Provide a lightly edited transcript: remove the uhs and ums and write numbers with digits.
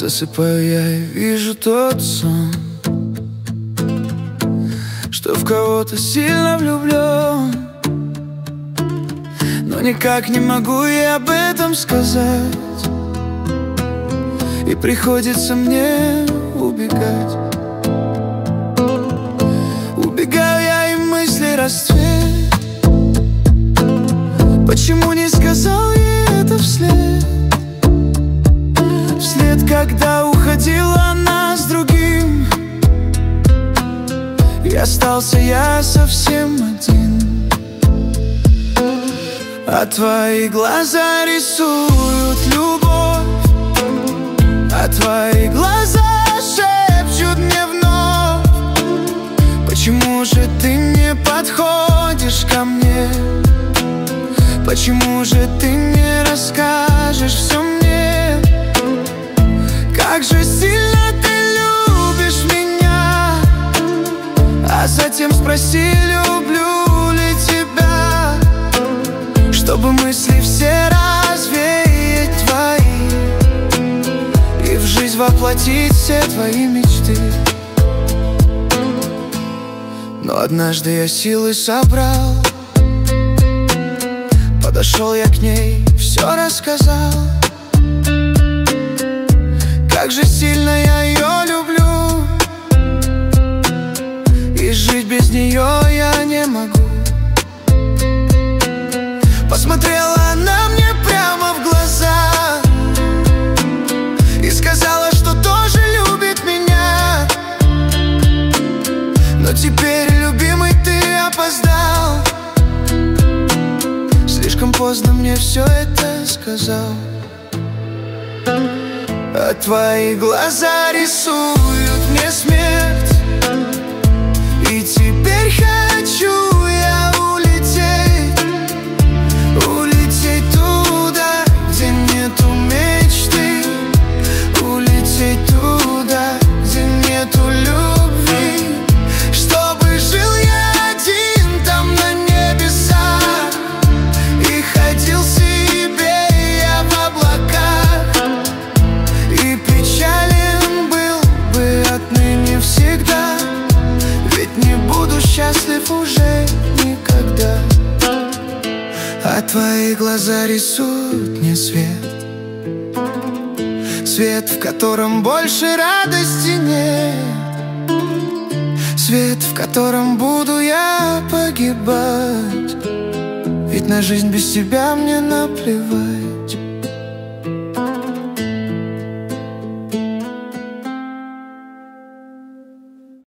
Засыпаю я и вижу тот сон, что в кого-то сильно влюблен, но никак не могу я об этом сказать, и приходится мне убегать. Убегаю я, и мысли расцвет. Почему не сказал ей это вслед? Вслед, когда уходила она с другим, и остался я совсем один. А твои глаза рисуют любовь, а твои глаза шепчут мне вновь: почему же ты не подходишь ко мне? Почему же ты не расскажешь все мне? Как же сильно ты любишь меня? А затем спроси, люблю ли тебя, чтобы мысли все развеять твои и в жизнь воплотить все твои мечты. Но однажды я силы собрал, подошел я к ней, все рассказал. Как же сильно я ее люблю, и жить без нее я не могу. Посмотрела она мне прямо в глаза и сказала, что тоже любит меня. Но теперь, любимый, ты опоздал. Слишком поздно мне все это сказал. А твои глаза рисуют мне смерть, и теперь хочу я улететь, улететь туда, где нету мечты, улететь туда, где нету любви, чтобы жил я один там на небесах и ходил себе я в облаках, и печален был бы отныне всегда, ведь не буду счастлив уже никогда. А твои глаза рисуют мне свет, свет, в котором больше радости нет, свет, в котором буду я погибать, ведь на жизнь без тебя мне наплевать.